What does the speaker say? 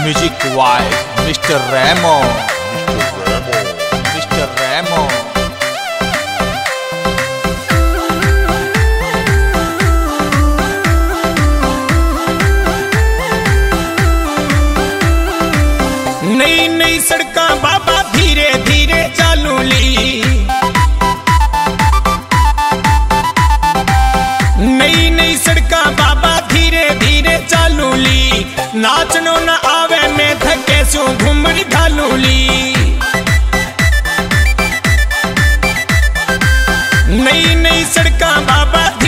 Music वाई mister Raimo, mister Raimo. नई नई सड़का बाबा धीरे धीरे चालू ली, नई नई सड़का बाबा धीरे धीरे चालू ली। नाचनो न आवे में थके सो घुमर घालू ली। नई नई सड़का बाबा